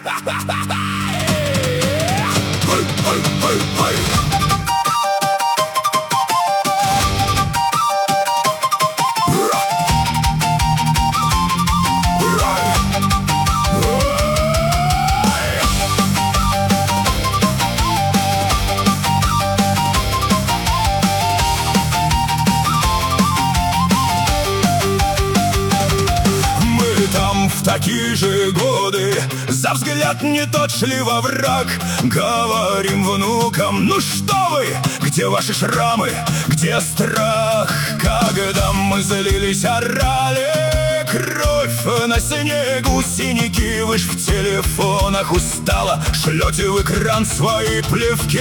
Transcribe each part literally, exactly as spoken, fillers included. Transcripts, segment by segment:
В такие же годы за взгляд не тот шли во враг. Говорим внукам: ну что вы, где ваши шрамы, где страх? Когда мы злились, орали, кровь на снегу, синяки, вы ж в телефонах устало шлете в экран свои плевки.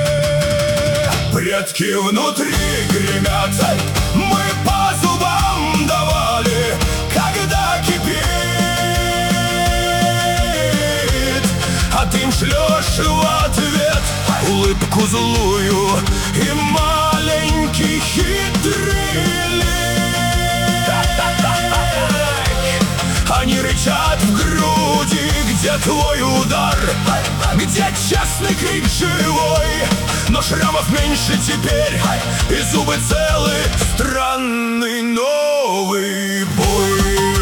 Предки внутри гремят, мы по зубам давали, когда кипит. А ты им шлешь в ответ улыбку злую и маленький хитрый лик. Они рычат в груди, где твой удар, где честный крик живой. Но шрамов меньше теперь, и зубы целы. Странный новый бой.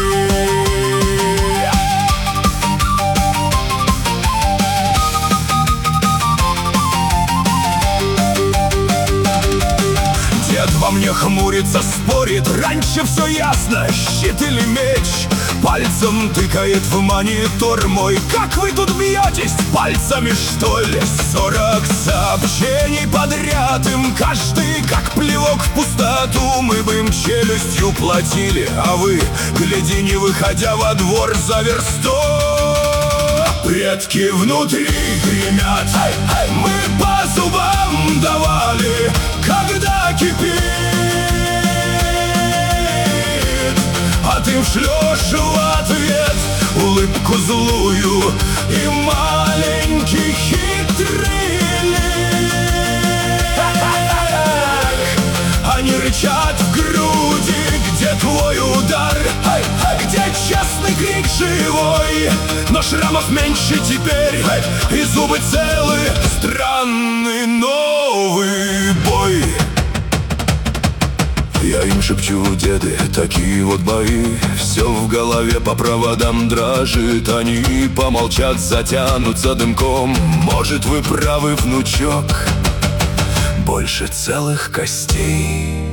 Во мне хмурится, спорит, раньше все ясно, щит или меч. Пальцем тыкает в монитор мой: как вы тут бьетесь, пальцами что ли? Сорок сообщений подряд, им каждый как плевок в пустоту. Мы бы им челюстью платили, а вы, гляди, не выходя во двор за версту. Предки внутри гремят, мы по зубам давали, когда кипит. А ты им шлешь в ответ улыбку злую и маленький хитрый лик. Они рычат в груди, где твой удар, где честный крик живой. Но шрамов меньше теперь, и зубы целы. Странный новый бой. Я им шепчу: деды, такие вот бои. Все в голове по проводам дрожит. Они помолчат, затянутся дымком. Может, вы правы, внучок, больше целых костей.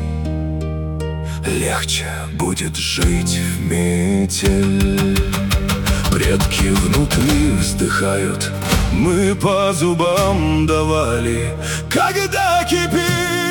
Легче будет жить в метель. Предки внутри вздыхают, мы по зубам давали, когда кипит.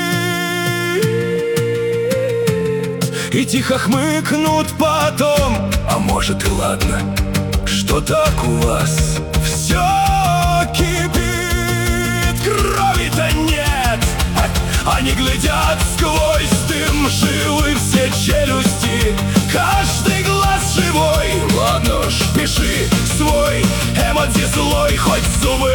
И тихо хмыкнут потом: а может и ладно, что так у вас все кипит. Крови-то нет, они глядят сквозь дым, жилы все челюсти, каждый глаз живой. Ладно уж, пиши свой эмодзи злой, хоть зубы